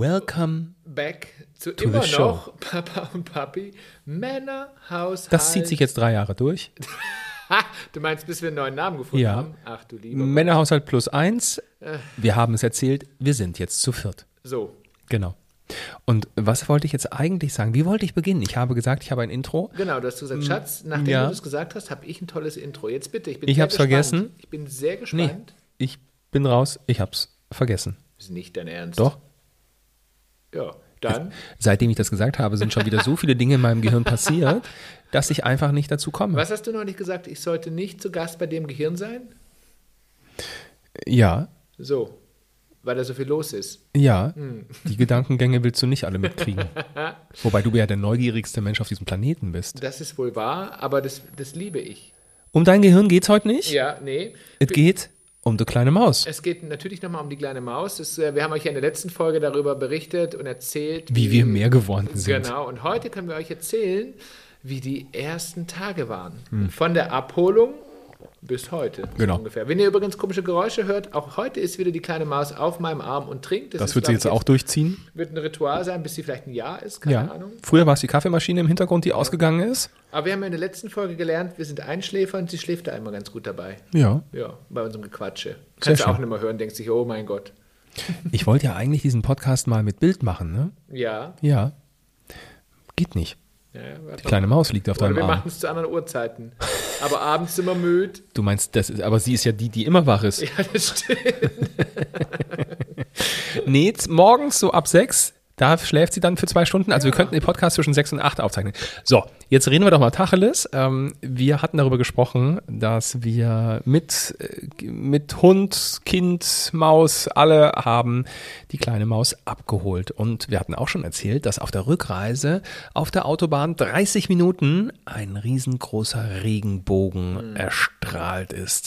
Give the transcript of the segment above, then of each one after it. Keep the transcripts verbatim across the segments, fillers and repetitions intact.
Welcome back zu to immer the show. noch Papa und Papi, Männer, Haushalt. Das zieht sich jetzt drei Jahre durch. Du meinst, bis wir einen neuen Namen gefunden Ja. haben? Ach du lieber Männerhaushalt plus eins. Wir haben es erzählt, wir sind jetzt zu viert. Gott. So, Genau. Und was wollte ich jetzt eigentlich sagen? Wie wollte ich beginnen? Ich habe gesagt, ich habe ein Intro. genau, du hast gesagt, Schatz, nachdem ja. du das gesagt hast, habe ich ein tolles Intro. Jetzt bitte, ich bin Ich sehr hab's gespannt. vergessen. Ich bin sehr Nee, gespannt. ich bin raus. Ich hab's vergessen. Das ist nicht dein Ernst. Doch. Ja, dann. Seitdem ich das gesagt habe, sind schon wieder so viele Dinge in meinem Gehirn passiert, dass ich einfach nicht dazu komme. Was hast du noch nicht gesagt? Ich sollte nicht zu Gast bei dem Gehirn sein? Ja, So, weil da so viel los ist. ja. Hm. Die Gedankengänge willst du nicht alle mitkriegen. Wobei du ja der neugierigste Mensch auf diesem Planeten bist. Das ist wohl wahr, aber das, das liebe ich. Um dein Gehirn geht's heute nicht. Ja, nee. Es geht um die kleine Maus. Es geht natürlich nochmal um die kleine Maus. Das, äh, wir haben euch ja in der letzten Folge darüber berichtet und erzählt, Wie wir mehr geworden sind. Genau, und heute können wir euch erzählen, wie die ersten Tage waren. Von der Abholung bis heute. Genau. So ungefähr. Wenn ihr übrigens komische Geräusche hört, auch heute ist wieder die kleine Maus auf meinem Arm und trinkt. Das ist, wird sie glaub jetzt ich, auch durchziehen. Wird ein Ritual sein, bis sie vielleicht ein Jahr ist, keine Ja. Ahnung. Früher war es die Kaffeemaschine im Hintergrund, die ausgegangen ist. Aber wir haben ja in der letzten Folge gelernt, wir sind Einschläfer und sie schläft da einmal ganz gut dabei. Ja. Ja, bei unserem Gequatsche. Kannst du schön. auch nicht mehr hören, denkst dich, oh mein Gott. Ich wollte ja eigentlich diesen Podcast mal mit Bild machen, ne? Ja. Ja. Geht nicht. ja, ja warte Die kleine Maus liegt auf Oder deinem wir Arm. machen es zu anderen Uhrzeiten. Aber abends sind wir müde. Du meinst, das ist, aber sie ist ja die, die immer wach ist. Ja, das stimmt. Nee, z- morgens so ab sechs, da schläft sie dann für zwei Stunden. Also wir könnten den Podcast zwischen sechs und acht aufzeichnen. So, jetzt reden wir doch mal Tacheles. Ähm, wir hatten darüber gesprochen, dass wir mit, äh, mit Hund, Kind, Maus, alle haben die kleine Maus abgeholt. Und wir hatten auch schon erzählt, dass auf der Rückreise auf der Autobahn dreißig Minuten ein riesengroßer Regenbogen erstrahlt ist.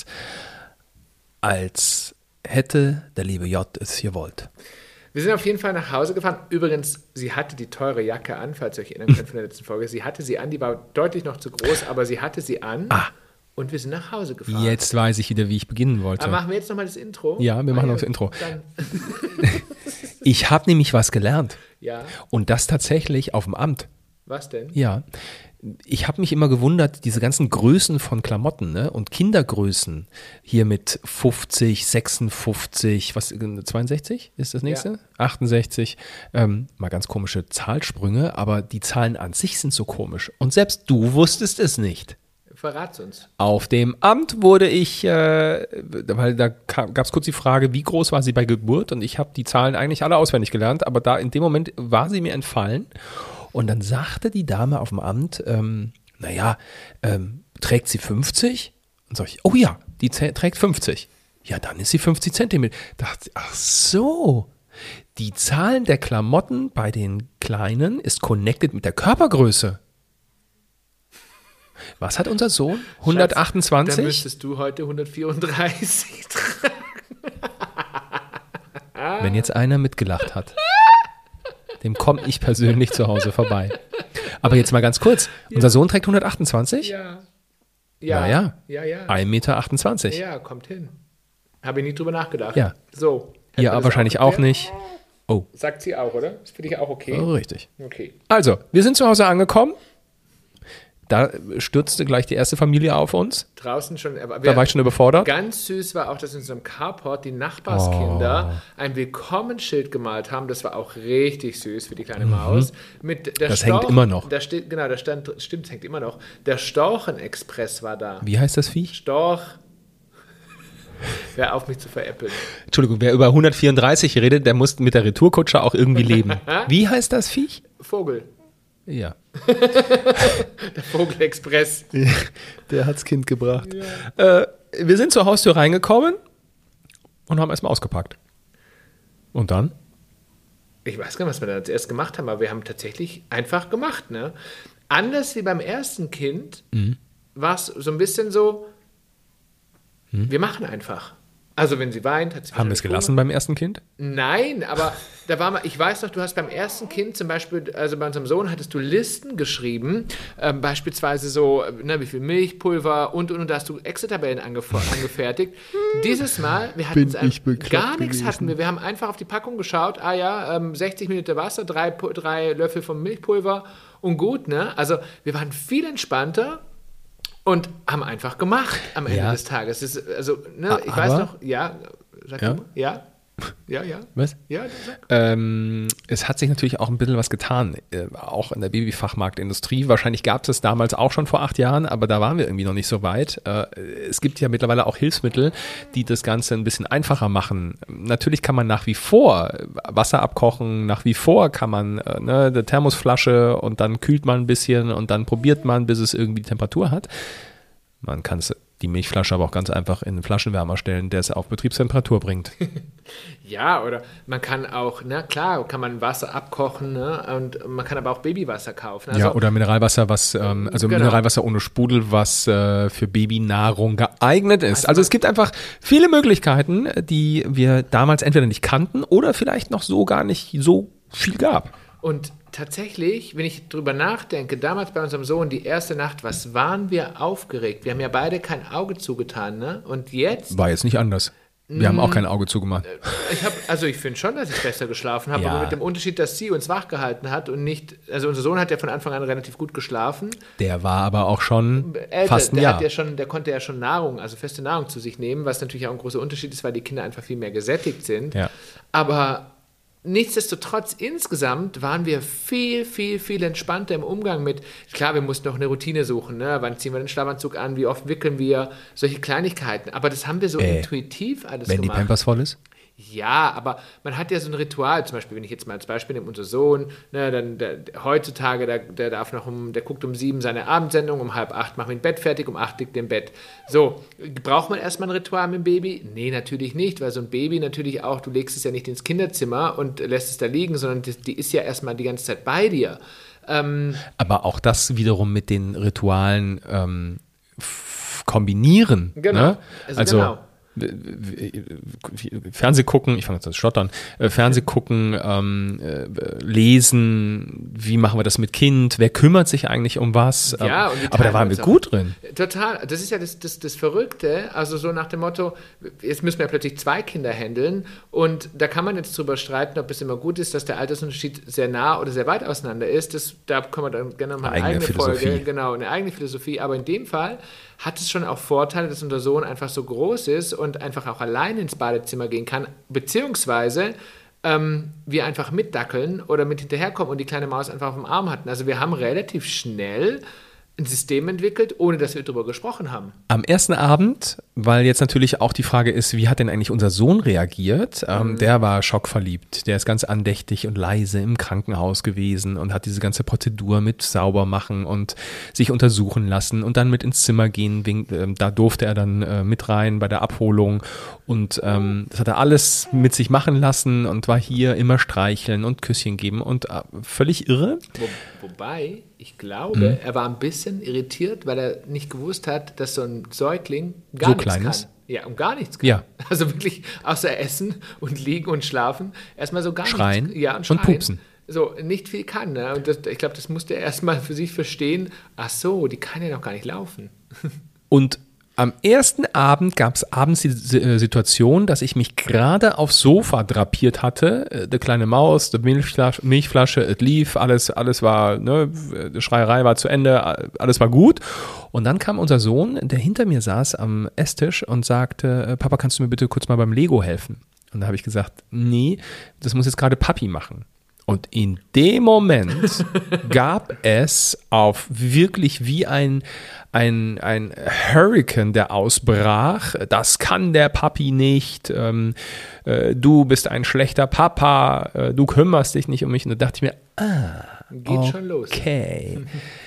Als hätte der liebe J es gewollt. Wir sind auf jeden Fall nach Hause gefahren. Übrigens, sie hatte die teure Jacke an, falls ihr euch erinnern könnt von der letzten Folge. Sie hatte sie an, die war deutlich noch zu groß, aber sie hatte sie an. Ah. Und wir sind nach Hause gefahren. Jetzt weiß ich wieder, wie ich beginnen wollte. Aber machen wir jetzt nochmal das Intro? Ja, wir machen Ah, noch das Intro. Dann, Ich habe nämlich was gelernt. ja, Und das tatsächlich auf dem Amt. was denn? Ja. Ich habe mich immer gewundert, diese ganzen Größen von Klamotten, ne? Und Kindergrößen. Hier mit fünfzig, sechsundfünfzig, was, zweiundsechzig ist das nächste? Ja. achtundsechzig. Ähm, mal ganz komische Zahlsprünge, aber die Zahlen an sich sind so komisch. Und selbst du wusstest es nicht. Verrat's uns. Auf dem Amt wurde ich, äh, weil da gab es kurz die Frage, wie groß war sie bei Geburt? Und ich habe die Zahlen eigentlich alle auswendig gelernt, aber da in dem Moment war sie mir entfallen. Und dann sagte die Dame auf dem Amt, ähm, naja, ähm, trägt sie fünfzig? Und sag ich, oh ja, die zä- trägt fünfzig. Ja, dann ist sie fünfzig Zentimeter. Dachte, ach so, die Zahlen der Klamotten bei den Kleinen ist connected mit der Körpergröße. Was hat unser Sohn? Dann hundertachtundzwanzig? müsstest du heute hundertvierunddreißig tragen. Wenn jetzt einer mitgelacht hat, dem komme ich persönlich zu Hause vorbei. Aber jetzt mal ganz kurz. Unser Sohn trägt hundertachtundzwanzig? Ja. Ja. Naja, Ja, ja. ein Meter achtundzwanzig. Ja, kommt hin. Habe ich nie drüber nachgedacht. Ja. So. Hätten Ihr wir das wahrscheinlich auch geklärt? nicht. Oh, Sagt sie auch, oder? Ist für dich auch okay? oh, richtig. Okay. Also, wir sind zu Hause angekommen. Da stürzte gleich die erste Familie auf uns. Draußen schon. Aber Da war ich schon überfordert. Ganz süß war auch, dass in unserem Carport die Nachbarskinder Oh. ein Willkommensschild gemalt haben. Das war auch richtig süß für die kleine Maus. Mit der Das hängt immer noch. Da steht, genau, da stand, stimmt, es hängt immer noch. Der Storchen-Express war da. Wie heißt das Viech? Storch. Hör auf, mich zu veräppeln. Entschuldigung, wer über hundertvierunddreißig redet, der muss mit der Retourkutsche auch irgendwie leben. Wie heißt das Viech? Vogel. Ja. Der Vogelexpress. Der hat's Kind gebracht. Äh, wir sind zur Haustür reingekommen und haben erstmal ausgepackt. Und dann? Ich weiß gar nicht, was wir da zuerst gemacht haben, aber wir haben tatsächlich einfach gemacht. Ne? Anders wie beim ersten Kind Mhm. war es so ein bisschen so, wir machen einfach. Also wenn sie weint, hat sie Haben wir es gelassen Hunger. Beim ersten Kind? Nein, aber da war mal, ich weiß noch, du hast beim ersten Kind zum Beispiel, also bei unserem Sohn hattest du Listen geschrieben, ähm, beispielsweise so, ne, wie viel Milchpulver und und und, da hast du Excel-Tabellen angef- angefertigt. Dieses Mal, wir hatten gar nichts hatten wir, wir haben einfach auf die Packung geschaut, ah ja, ähm, sechzig Milliliter Wasser, drei, drei Löffel vom Milchpulver und gut, ne? Also wir waren viel entspannter. Und haben einfach gemacht am Ende ja. des Tages. Das ist, also, ne, ich aber, weiß noch, ja, sag ja. du mal, ja, ja, ja. Was? Ja, ähm, es hat sich natürlich auch ein bisschen was getan, äh, auch in der Babyfachmarktindustrie. Wahrscheinlich gab es das damals auch schon vor acht Jahren, aber da waren wir irgendwie noch nicht so weit. Äh, es gibt ja mittlerweile auch Hilfsmittel, die das Ganze ein bisschen einfacher machen. Natürlich kann man nach wie vor Wasser abkochen, nach wie vor kann man äh, ne, eine Thermosflasche und dann kühlt man ein bisschen und dann probiert man, bis es irgendwie die Temperatur hat. Man kann es die Milchflasche aber auch ganz einfach in einen Flaschenwärmer stellen, der es auf Betriebstemperatur bringt. Ja, oder man kann auch, na klar, kann man Wasser abkochen, ne, und man kann aber auch Babywasser kaufen. Also, ja, oder Mineralwasser, was, ähm, also genau. Mineralwasser ohne Sprudel, was äh, für Babynahrung geeignet ist. Also, also es gibt einfach viele Möglichkeiten, die wir damals entweder nicht kannten oder vielleicht noch so gar nicht so viel gab. Und tatsächlich, wenn ich drüber nachdenke, damals bei unserem Sohn, die erste Nacht, was waren wir aufgeregt? Wir haben ja beide kein Auge zugetan, ne? Und jetzt? War jetzt nicht anders. Wir haben auch kein Auge zugemacht. Ich hab, also ich finde schon, dass ich besser geschlafen habe, ja. aber mit dem Unterschied, dass sie uns wach gehalten hat und nicht, also unser Sohn hat ja von Anfang an relativ gut geschlafen. Der war aber auch schon Älter, fast ein der Jahr. Hat ja schon, der konnte ja schon Nahrung, also feste Nahrung zu sich nehmen, was natürlich auch ein großer Unterschied ist, weil die Kinder einfach viel mehr gesättigt sind. Ja. Aber nichtsdestotrotz, insgesamt waren wir viel, viel, viel entspannter im Umgang mit, klar, wir mussten noch eine Routine suchen, ne? Wann ziehen wir den Schlafanzug an, wie oft wickeln wir, solche Kleinigkeiten, aber das haben wir so äh, intuitiv alles wenn gemacht. Wenn die Pampers voll ist? Ja, aber man hat ja so ein Ritual, zum Beispiel, wenn ich jetzt mal als Beispiel nehme, unser Sohn, ne, dann der, heutzutage, der, der darf noch um, der guckt um sieben seine Abendsendung, um halb acht machen wir ein Bett fertig, um acht liegt er im Bett. So, braucht man erstmal ein Ritual mit dem Baby? Nee, natürlich nicht, weil so ein Baby natürlich auch, du legst es ja nicht ins Kinderzimmer und lässt es da liegen, sondern die, die ist ja erstmal die ganze Zeit bei dir. Ähm, aber auch das wiederum mit den Ritualen ähm, f- kombinieren. Genau, ne? also, also genau. Fernseh gucken, ich fange jetzt an zu stottern, äh, Fernseh gucken, ähm, äh, lesen, wie machen wir das mit Kind, wer kümmert sich eigentlich um was, ja, ähm, aber da waren wir gut drin. Total, das ist ja das, das, das Verrückte, also so nach dem Motto, jetzt müssen wir plötzlich zwei Kinder handeln und da kann man jetzt drüber streiten, ob es immer gut ist, dass der Altersunterschied sehr nah oder sehr weit auseinander ist, das, da können wir dann gerne mal eine eigene, eigene Folge, genau, eine eigene Philosophie, aber in dem Fall hat es schon auch Vorteile, dass unser Sohn einfach so groß ist und einfach auch allein ins Badezimmer gehen kann, beziehungsweise ähm, wir einfach mitdackeln oder mit hinterherkommen und die kleine Maus einfach auf dem Arm hatten. Also wir haben relativ schnell ein System entwickelt, ohne dass wir darüber gesprochen haben. Am ersten Abend, weil jetzt natürlich auch die Frage ist, wie hat denn eigentlich unser Sohn reagiert? Ähm, mhm. Der war schockverliebt. Der ist ganz andächtig und leise im Krankenhaus gewesen und hat diese ganze Prozedur mit sauber machen und sich untersuchen lassen und dann mit ins Zimmer gehen. Wegen, äh, da durfte er dann äh, mit rein bei der Abholung und ähm, das hat er alles mit sich machen lassen und war hier immer streicheln und Küsschen geben und äh, völlig irre. Wo, wobei, ich glaube, mhm. er war ein bisschen irritiert, weil er nicht gewusst hat, dass so ein Säugling gar so nichts klein kann. Ist. Ja, und gar nichts kann. Ja. Also wirklich außer Essen und Liegen und Schlafen erstmal so gar schreien nichts. Ja, und schreien. Und pupsen. So, nicht viel kann. Ne? Und das, ich glaube, das musste er erstmal für sich verstehen. Ach so, die kann ja noch gar nicht laufen. Und am ersten Abend gab es abends die Situation, dass ich mich gerade aufs Sofa drapiert hatte. Die kleine Maus, die Milchflasche, Milchflasche, es lief, alles, alles war, ne, die Schreierei war zu Ende, alles war gut. Und dann kam unser Sohn, der hinter mir saß am Esstisch und sagte, Papa, kannst du mir bitte kurz mal beim Lego helfen? Und da habe ich gesagt, nee, das muss jetzt gerade Papi machen. Und in dem Moment gab es auf wirklich wie ein, ein, ein Hurrikan, der ausbrach. Das kann der Papi nicht. Ähm, äh, du bist ein schlechter Papa. Äh, du kümmerst dich nicht um mich. Und da dachte ich mir, ah, geht okay. schon los. Okay.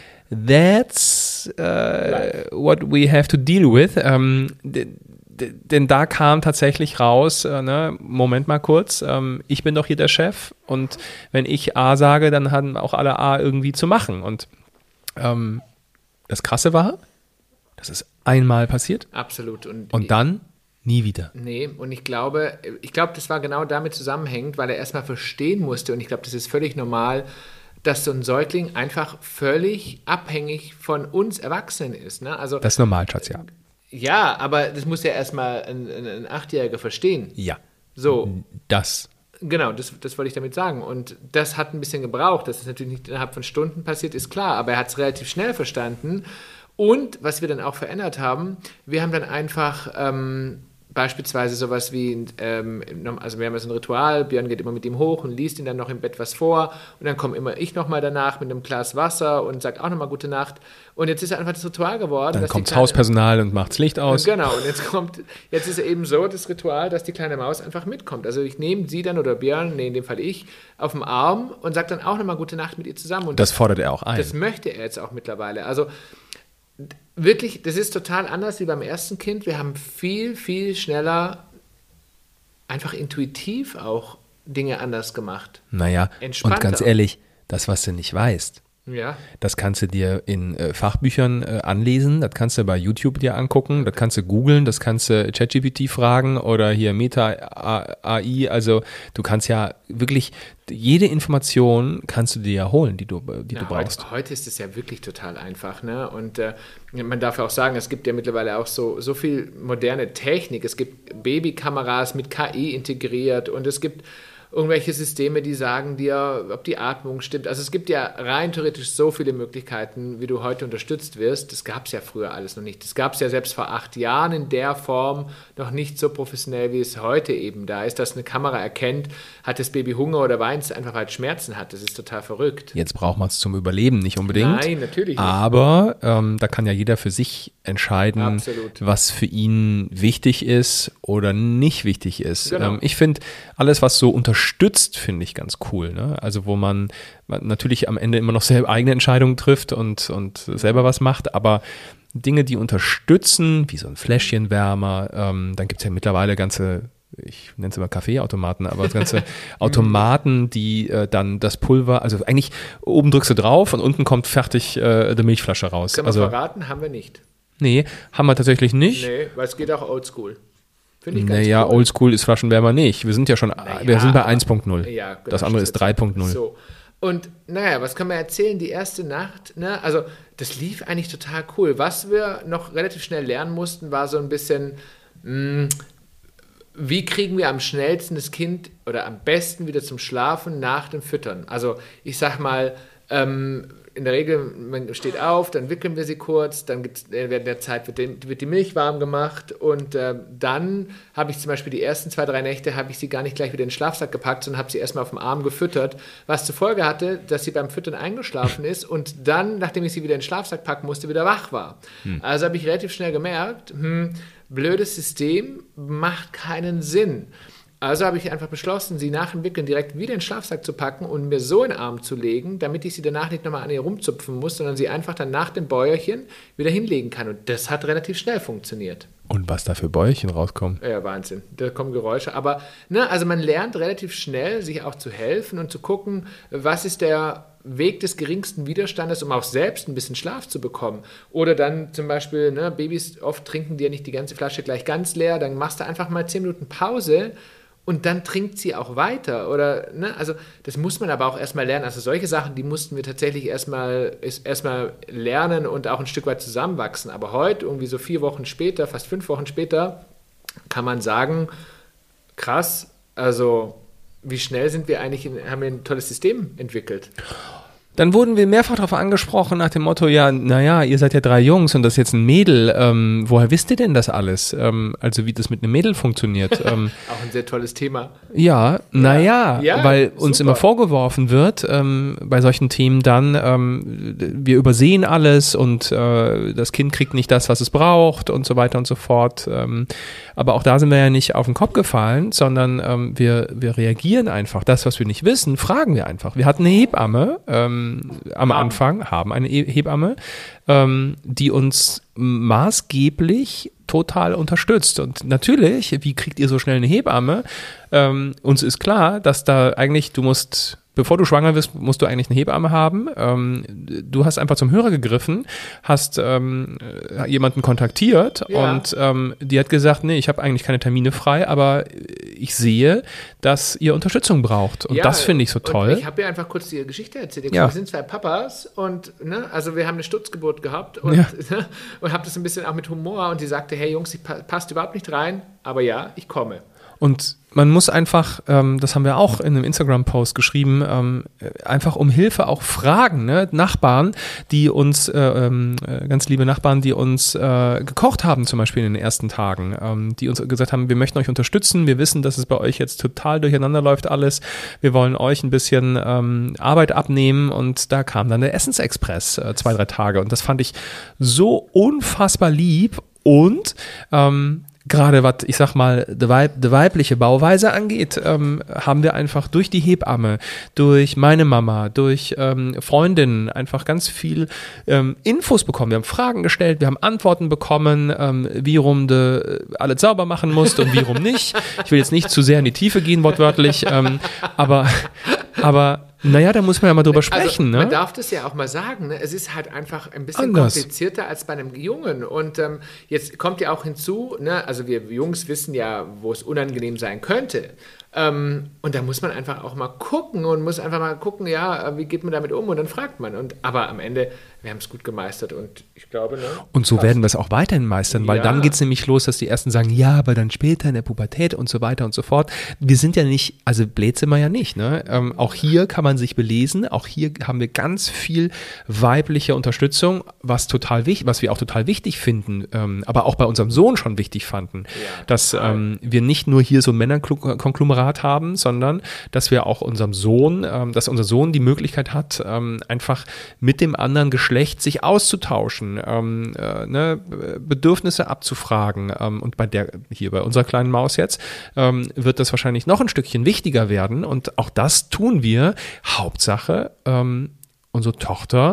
That's uh, what we have to deal with. Ähm, Denn da kam tatsächlich raus, äh, ne, Moment mal kurz, ähm, ich bin doch hier der Chef und wenn ich A sage, dann haben auch alle A irgendwie zu machen. Und ähm, das Krasse war, das ist einmal passiert. Absolut. Und, und dann Nie wieder. Nee, und ich glaube, ich glaube, das war genau damit zusammenhängend, weil er erstmal verstehen musste, und ich glaube, das ist völlig normal, dass so ein Säugling einfach völlig abhängig von uns Erwachsenen ist. Ne? Also, Das ist normal, Schatz, ja. ja, aber das muss ja erstmal ein, ein, ein Achtjähriger verstehen. Ja. So. Das. Genau, das, das wollte ich damit sagen. Und das hat ein bisschen gebraucht. Dass es natürlich nicht innerhalb von Stunden passiert, ist klar. Aber er hat es relativ schnell verstanden. Und was wir dann auch verändert haben, wir haben dann einfach ähm, beispielsweise sowas wie, ähm, also wir haben ja so ein Ritual, Björn geht immer mit ihm hoch und liest ihm dann noch im Bett was vor. Und dann komme immer ich nochmal danach mit einem Glas Wasser und sage auch nochmal gute Nacht. Und jetzt ist einfach das Ritual geworden. Dann dass kommt das kleine, Hauspersonal und macht das Licht aus. Genau, und jetzt kommt, jetzt ist eben so das Ritual, dass die kleine Maus einfach mitkommt. Also ich nehme sie dann oder Björn, nee, in dem Fall ich, auf den Arm und sage dann auch nochmal gute Nacht mit ihr zusammen. Und das, das fordert er auch ein. Das möchte er jetzt auch mittlerweile. Also wirklich, das ist total anders wie beim ersten Kind. Wir haben viel, viel schneller einfach intuitiv auch Dinge anders gemacht. Naja, und ganz ehrlich, das, was du nicht weißt, ja. das kannst du dir in äh, Fachbüchern äh, anlesen, das kannst du bei YouTube dir angucken, das kannst du googeln, das kannst du ChatGPT fragen oder hier Meta-A I, also du kannst ja wirklich, jede Information kannst du dir ja holen, die du, die Na, du brauchst. Heute, heute ist es ja wirklich total einfach, ne? Und äh, man darf ja auch sagen, es gibt ja mittlerweile auch so, so viel moderne Technik. Es gibt Babykameras mit K I integriert und es gibt irgendwelche Systeme, die sagen dir, ob die Atmung stimmt. Also es gibt ja rein theoretisch so viele Möglichkeiten, wie du heute unterstützt wirst. Das gab es ja früher alles noch nicht. Das gab es ja selbst vor acht Jahren in der Form noch nicht so professionell, wie es heute eben da ist, dass eine Kamera erkennt, hat das Baby Hunger oder weint es einfach, weil es Schmerzen hat. Das ist total verrückt. Jetzt braucht man es zum Überleben nicht unbedingt. Nein, natürlich nicht. Aber ähm, da kann ja jeder für sich entscheiden, Absolut. was für ihn wichtig ist oder nicht wichtig ist. Genau. Ähm, ich finde, alles, was so unterstützt, finde ich ganz cool. Ne? Also wo man, man natürlich am Ende immer noch selber eigene Entscheidungen trifft und, und selber was macht, aber Dinge, die unterstützen, wie so ein Fläschchenwärmer, ähm, dann gibt es ja mittlerweile ganze, ich nenne es immer Kaffeeautomaten, aber das ganze Automaten, die äh, dann das Pulver, also eigentlich oben drückst du drauf und unten kommt fertig äh, die Milchflasche raus. Können wir also, verraten? Haben wir nicht. Nee, haben wir tatsächlich nicht. Nee, weil es geht auch oldschool. Finde ich ganz Naja, cool. oldschool ist Flaschenwärmer nicht. Wir sind ja schon, Naja, wir sind bei aber- eins Punkt null. Ja, genau, das andere ist drei Punkt null. So. Und naja, was kann man erzählen? Die erste Nacht, ne? Also das lief eigentlich total cool. Was wir noch relativ schnell lernen mussten, war so ein bisschen, mh, wie kriegen wir am schnellsten das Kind oder am besten wieder zum Schlafen nach dem Füttern? Also ich sag mal, ähm, in der Regel, man steht auf, dann wickeln wir sie kurz, dann gibt's, äh, während der Zeit wird die, wird die Milch warm gemacht und äh, dann habe ich zum Beispiel die ersten zwei, drei Nächte, habe ich sie gar nicht gleich wieder in den Schlafsack gepackt, sondern habe sie erstmal auf dem Arm gefüttert, was zur Folge hatte, dass sie beim Füttern eingeschlafen ist und dann, nachdem ich sie wieder in den Schlafsack packen musste, wieder wach war. Hm. Also habe ich relativ schnell gemerkt, hm, blödes System, macht keinen Sinn. Also habe ich einfach beschlossen, sie nach dem Wickeln direkt wieder in den Schlafsack zu packen und mir so in den Arm zu legen, damit ich sie danach nicht nochmal an ihr rumzupfen muss, sondern sie einfach dann nach dem Bäuerchen wieder hinlegen kann. Und das hat relativ schnell funktioniert. Und was da für Bäuerchen rauskommen. Ja, Wahnsinn. Da kommen Geräusche. Aber ne, also man lernt relativ schnell, sich auch zu helfen und zu gucken, was ist der Weg des geringsten Widerstandes, um auch selbst ein bisschen Schlaf zu bekommen. Oder dann zum Beispiel, ne, Babys, oft trinken die ja nicht die ganze Flasche gleich ganz leer, dann machst du einfach mal zehn Minuten Pause und dann trinkt sie auch weiter. Oder, ne, also das muss man aber auch erstmal lernen. Also solche Sachen, die mussten wir tatsächlich erstmal erstmal lernen und auch ein Stück weit zusammenwachsen. Aber heute, irgendwie so vier Wochen später, fast fünf Wochen später, kann man sagen, krass, also wie schnell sind wir eigentlich, in, haben wir ein tolles System entwickelt. Dann wurden wir mehrfach darauf angesprochen nach dem Motto, ja, naja, ihr seid ja drei Jungs und das ist jetzt ein Mädel. Ähm, woher wisst ihr denn das alles? Ähm, also wie das mit einem Mädel funktioniert. Ähm, Auch ein sehr tolles Thema. ja, naja, Ja, weil uns super. immer vorgeworfen wird, ähm, bei solchen Themen dann, ähm, wir übersehen alles und äh, das Kind kriegt nicht das, was es braucht und so weiter und so fort. Ähm, aber auch da sind wir ja nicht auf den Kopf gefallen, sondern ähm, wir, wir reagieren einfach. Das, was wir nicht wissen, fragen wir einfach. Wir hatten eine Hebamme, ähm, am Haben. Anfang, haben eine E- Hebamme, ähm, die uns maßgeblich total unterstützt. Und natürlich, wie kriegt ihr so schnell eine Hebamme? Ähm, uns ist klar, dass da eigentlich, du musst bevor du schwanger wirst, musst du eigentlich eine Hebamme haben. Ähm, du hast einfach zum Hörer gegriffen, hast ähm, jemanden kontaktiert Ja. und ähm, die hat gesagt, nee, ich habe eigentlich keine Termine frei, aber ich sehe, dass ihr Unterstützung braucht. Und Ja, das finde ich so toll. Und ich habe ihr einfach kurz die Geschichte erzählt. Ja. Wir sind zwei Papas und ne, also wir haben eine Stutzgeburt gehabt und, Ja. ne, und habe das ein bisschen auch mit Humor und die sagte, hey Jungs, ich pa- passt überhaupt nicht rein, aber ja, ich komme. Und man muss einfach, ähm, das haben wir auch in einem Instagram-Post geschrieben, ähm, einfach um Hilfe auch fragen, ne? Nachbarn, die uns, äh, ähm, äh, ganz liebe Nachbarn, die uns äh, gekocht haben zum Beispiel in den ersten Tagen, ähm, die uns gesagt haben, wir möchten euch unterstützen, wir wissen, dass es bei euch jetzt total durcheinander läuft alles, wir wollen euch ein bisschen ähm, Arbeit abnehmen und da kam dann der Essensexpress äh, zwei, drei Tage und das fand ich so unfassbar lieb und ähm, gerade was, ich sag mal, die, Weib, die weibliche Bauweise angeht, ähm, haben wir einfach durch die Hebamme, durch meine Mama, durch ähm, Freundinnen einfach ganz viel ähm, Infos bekommen. Wir haben Fragen gestellt, wir haben Antworten bekommen, ähm, wie rum du alles sauber machen musst und wie rum nicht. Ich will jetzt nicht zu sehr in die Tiefe gehen, wortwörtlich, ähm, aber, aber naja, da muss man ja mal drüber sprechen. Also, ne? Man darf das ja auch mal sagen. Ne? Es ist halt einfach ein bisschen Anders. komplizierter als bei einem Jungen. Und ähm, jetzt kommt ja auch hinzu, ne? Also wir Jungs wissen ja, wo es unangenehm sein könnte. Ähm, und da muss man einfach auch mal gucken und muss einfach mal gucken, ja, wie geht man damit um? Und dann fragt man. Und, aber am Ende, wir haben es gut gemeistert und ich glaube, ne, Und so passt. werden wir es auch weiterhin meistern, weil Ja. dann geht es nämlich los, dass die Ersten sagen, ja, aber dann später in der Pubertät und so weiter und so fort. Wir sind ja nicht, also blöd sind wir ja nicht. Ne? Ähm, auch hier kann man sich belesen, auch hier haben wir ganz viel weibliche Unterstützung, was total wichtig, was wir auch total wichtig finden, ähm, aber auch bei unserem Sohn schon wichtig fanden, Ja, dass total. ähm, wir nicht nur hier so ein Männerkonglomerat haben, sondern dass wir auch unserem Sohn, ähm, dass unser Sohn die Möglichkeit hat, ähm, einfach mit dem anderen Geschlecht sich auszutauschen, ähm, äh, ne, Bedürfnisse abzufragen. Ähm, und bei der, hier bei unserer kleinen Maus jetzt, ähm, wird das wahrscheinlich noch ein Stückchen wichtiger werden. Und auch das tun wir. Hauptsache, ähm, unsere Tochter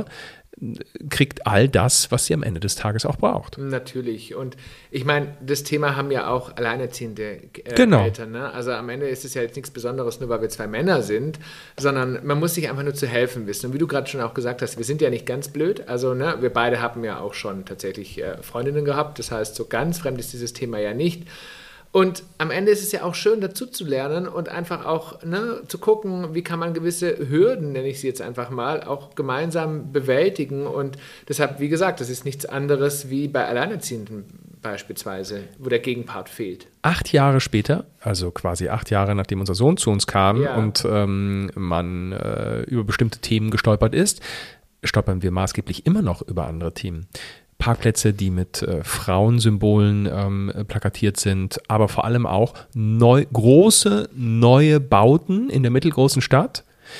kriegt all das, was sie am Ende des Tages auch braucht. Natürlich. Und ich meine, das Thema haben ja auch alleinerziehende äh, Genau. Eltern. Ne? Also am Ende ist es ja jetzt nichts Besonderes, nur weil wir zwei Männer sind, sondern man muss sich einfach nur zu helfen wissen. Und wie du gerade schon auch gesagt hast, wir sind ja nicht ganz blöd. Also ne, wir beide haben ja auch schon tatsächlich äh, Freundinnen gehabt. Das heißt, so ganz fremd ist dieses Thema ja nicht. Und am Ende ist es ja auch schön, dazu zu lernen und einfach auch ne, zu gucken, wie kann man gewisse Hürden, nenne ich sie jetzt einfach mal, auch gemeinsam bewältigen. Und deshalb, wie gesagt, das ist nichts anderes wie bei Alleinerziehenden beispielsweise, wo der Gegenpart fehlt. Acht Jahre später, also quasi acht Jahre nachdem unser Sohn zu uns kam Ja. und ähm, man äh, über bestimmte Themen gestolpert ist, stolpern wir maßgeblich immer noch über andere Themen. Parkplätze, die mit äh, Frauensymbolen ähm, plakatiert sind, aber vor allem auch neu, große, neue Bauten in der mittelgroßen Stadt,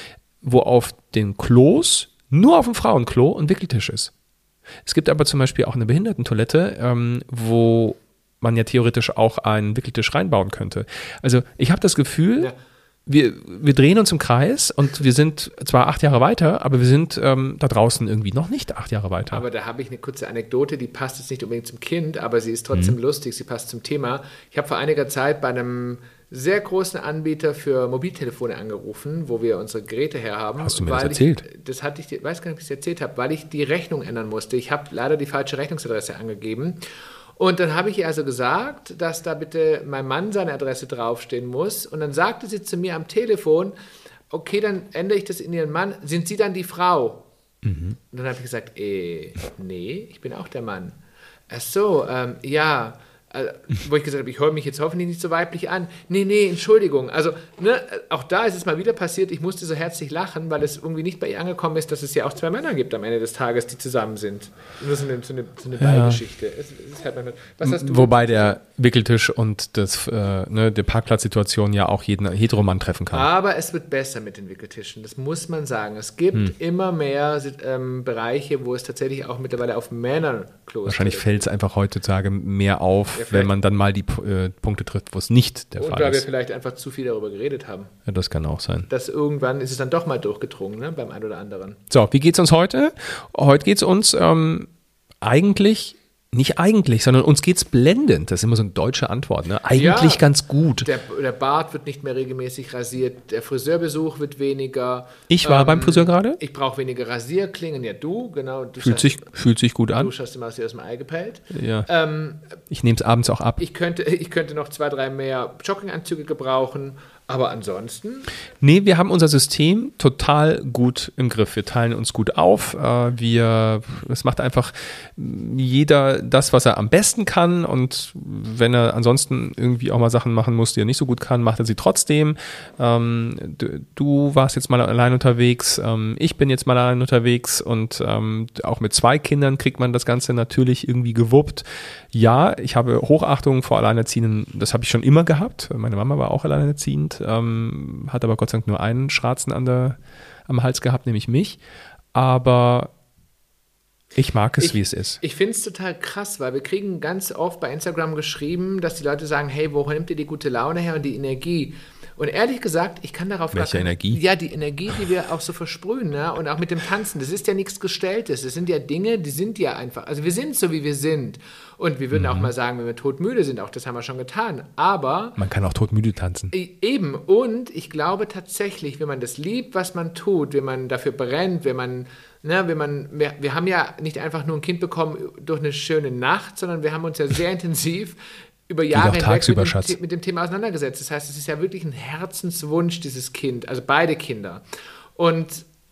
wo auf den Klos, nur auf dem Frauenklo, ein Wickeltisch ist. Es gibt aber zum Beispiel auch eine Behindertentoilette, ähm, wo man ja theoretisch auch einen Wickeltisch reinbauen könnte. Also ich habe das Gefühl, Ja. wir, wir drehen uns im Kreis und wir sind zwar acht Jahre weiter, aber wir sind ähm, da draußen irgendwie noch nicht acht Jahre weiter. Aber da habe ich eine kurze Anekdote, die passt jetzt nicht unbedingt zum Kind, aber sie ist trotzdem Mhm. lustig, sie passt zum Thema. Ich habe vor einiger Zeit bei einem sehr großen Anbieter für Mobiltelefone angerufen, wo wir unsere Geräte herhaben. Hast du mir das weil erzählt? Ich, das hatte ich, dir- weiß gar nicht, ob ich es erzählt habe, weil ich die Rechnung ändern musste. Ich habe leider die falsche Rechnungsadresse angegeben. Und dann habe ich ihr also gesagt, dass da bitte mein Mann seine Adresse draufstehen muss. Und dann sagte sie zu mir am Telefon, okay, dann ändere ich das in ihren Mann. Sind Sie dann die Frau? Und dann habe ich gesagt, äh, nee, ich bin auch der Mann. Ach so, ähm, ja. Äh, wo ich gesagt habe, ich höre mich jetzt hoffentlich nicht so weiblich an. Nee, nee, Entschuldigung. Also, ne, auch da ist es mal wieder passiert, ich musste so herzlich lachen, weil es irgendwie nicht bei ihr angekommen ist, dass es ja auch zwei Männer gibt am Ende des Tages, die zusammen sind. Nur so eine, so eine, so eine Beigeschichte. Es, es ist halt manchmal- Was hast du? Wobei der Wickeltisch und das, äh, ne, die Parkplatzsituation ja auch jeden Heteromann treffen kann. Aber es wird besser mit den Wickeltischen, das muss man sagen. Es gibt immer mehr ähm, Bereiche, wo es tatsächlich auch mittlerweile auf Männerklos Wahrscheinlich fällt es einfach heutzutage mehr auf, Ja, vielleicht. wenn man dann mal die äh, Punkte trifft, wo es nicht der Und Fall weil wir ist. vielleicht einfach zu viel darüber geredet haben. Ja, das kann auch sein. Dass irgendwann ist es dann doch mal durchgedrungen, ne, beim einen oder anderen. So, wie geht's uns heute? Heute geht's uns ähm, eigentlich Nicht eigentlich, sondern uns geht's blendend. Das ist immer so eine deutsche Antwort. Ne? Eigentlich Ja, ganz gut. Der, der Bart wird nicht mehr regelmäßig rasiert, der Friseurbesuch wird weniger. Ich war beim Friseur gerade. Ich brauche weniger Rasierklingen. Ja, du, genau. Du Fühlt schaust- sich, fühlt sich gut an. Du schaust immer aus dem Ei gepellt. Ja. Ähm, Ich nehme es abends auch ab. ich, könnte, ich könnte noch zwei, drei mehr Jogginganzüge gebrauchen, aber ansonsten. Nee, wir haben unser System total gut im Griff. Wir teilen uns gut auf. Äh, Wir, es macht einfach jeder das, was er am besten kann. Und wenn er ansonsten irgendwie auch mal Sachen machen muss, die er nicht so gut kann, macht er sie trotzdem. Ähm, du, du warst jetzt mal allein unterwegs. Ähm, ich bin jetzt mal allein unterwegs. Und ähm, auch mit zwei Kindern kriegt man das Ganze natürlich irgendwie gewuppt. Ja, ich habe Hochachtung vor Alleinerziehenden. Das habe ich schon immer gehabt. Meine Mama war auch alleinerziehend. Ähm, hat aber Gott sei Dank nur einen Schratzen an der, am Hals gehabt, nämlich mich. Aber ich mag es, Ich- wie es ist. Ich finde es total krass, weil wir kriegen ganz oft bei Instagram geschrieben, dass die Leute sagen, hey, woher nimmt ihr die gute Laune her und die Energie? Und ehrlich gesagt, ich kann darauf Welche gar keine- Energie? Ja, die Energie, die wir auch so versprühen, ne? Und auch mit dem Tanzen. Das ist ja nichts Gestelltes. Das sind ja Dinge, die sind ja einfach. Also wir sind so, wie wir sind. Und wir würden Mhm. auch mal sagen, wenn wir todmüde sind, auch das haben wir schon getan. Aber Man kann auch todmüde tanzen. E- Eben, und ich glaube tatsächlich, wenn man das liebt, was man tut, wenn man dafür brennt, wenn man, ne, wenn man, wir, wir haben ja nicht einfach nur ein Kind bekommen durch eine schöne Nacht, sondern wir haben uns ja sehr intensiv über Jahre auch hinweg tagsüber, mit dem, Schatz. The- mit dem Thema auseinandergesetzt. Das heißt, es ist ja wirklich ein Herzenswunsch, dieses Kind, also beide Kinder. Und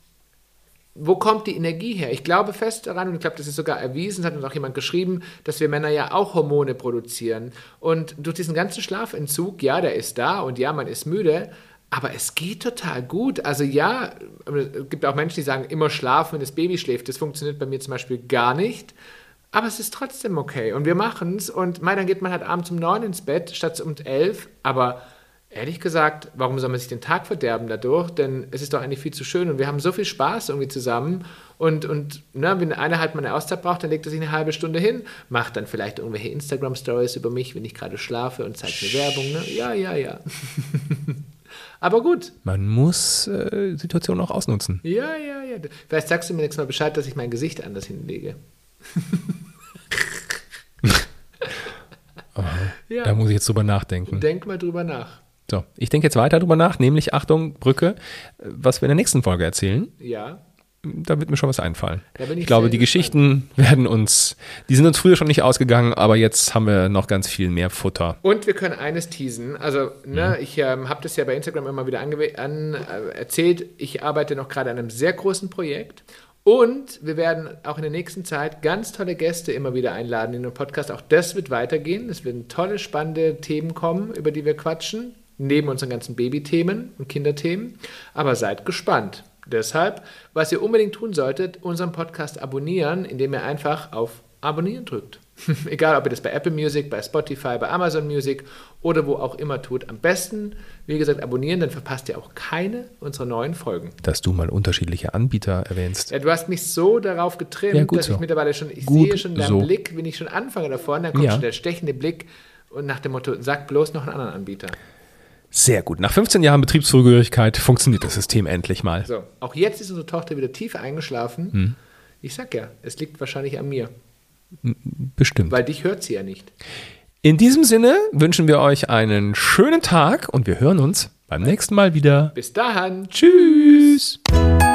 wo kommt die Energie her? Ich glaube fest daran, und ich glaube, das ist sogar erwiesen, hat uns auch jemand geschrieben, dass wir Männer ja auch Hormone produzieren. Und durch diesen ganzen Schlafentzug, ja, der ist da und ja, man ist müde, aber es geht total gut. Also ja, es gibt auch Menschen, die sagen, immer schlafen, wenn das Baby schläft. Das funktioniert bei mir zum Beispiel gar nicht. Aber es ist trotzdem okay. Und wir machen es. Und mei, dann geht man halt abends um neun ins Bett statt um elf. Aber ehrlich gesagt, warum soll man sich den Tag verderben dadurch? Denn es ist doch eigentlich viel zu schön und wir haben so viel Spaß irgendwie zusammen. Und, und ne, wenn einer halt mal eine Auszeit braucht, dann legt er sich eine halbe Stunde hin, macht dann vielleicht irgendwelche Instagram-Stories über mich, wenn ich gerade schlafe und zeigt mir Werbung. Ne? Ja, ja, ja. Aber gut. Man muss äh, Situationen auch ausnutzen. Ja, ja, ja. Vielleicht sagst du mir nächstes Mal Bescheid, dass ich mein Gesicht anders hinlege. Ja. Da muss ich jetzt drüber nachdenken. Denk mal drüber nach. So, ich denke jetzt weiter drüber nach, nämlich, Achtung, Brücke, was wir in der nächsten Folge erzählen. Ja. Da wird mir schon was einfallen. Da bin ich Ich glaube, sehr die gespannt. Geschichten werden uns, die sind uns früher schon nicht ausgegangen, aber jetzt haben wir noch ganz viel mehr Futter. Und wir können eines teasen. Also, ne, ich ähm, habe das ja bei Instagram immer wieder angew- an, äh, erzählt. Ich arbeite noch gerade an einem sehr großen Projekt. Und wir werden auch in der nächsten Zeit ganz tolle Gäste immer wieder einladen in den Podcast. Auch das wird weitergehen. Es werden tolle, spannende Themen kommen, über die wir quatschen. Neben unseren ganzen Babythemen und Kinderthemen. Aber seid gespannt. Deshalb, was ihr unbedingt tun solltet, unseren Podcast abonnieren, indem ihr einfach auf Abonnieren drückt. Egal, ob ihr das bei Apple Music, bei Spotify, bei Amazon Music oder wo auch immer tut. Am besten, wie gesagt, abonnieren, dann verpasst ihr auch keine unserer neuen Folgen. Dass du mal unterschiedliche Anbieter erwähnst. Ja, du hast mich so darauf getrimmt, Ja, gut dass so. ich mittlerweile schon, ich Gut sehe schon deinen so. Blick, wenn ich schon anfange davon, dann kommt Ja. schon der stechende Blick und nach dem Motto, sag bloß noch einen anderen Anbieter. Sehr gut. Nach fünfzehn Jahren Betriebszugehörigkeit funktioniert das System endlich mal. So, auch jetzt ist unsere Tochter wieder tief eingeschlafen. Hm. Ich sag ja, es liegt wahrscheinlich an mir, Bestimmt. weil dich hört sie ja nicht. In diesem Sinne wünschen wir euch einen schönen Tag und wir hören uns beim nächsten Mal wieder. Bis dahin. Tschüss.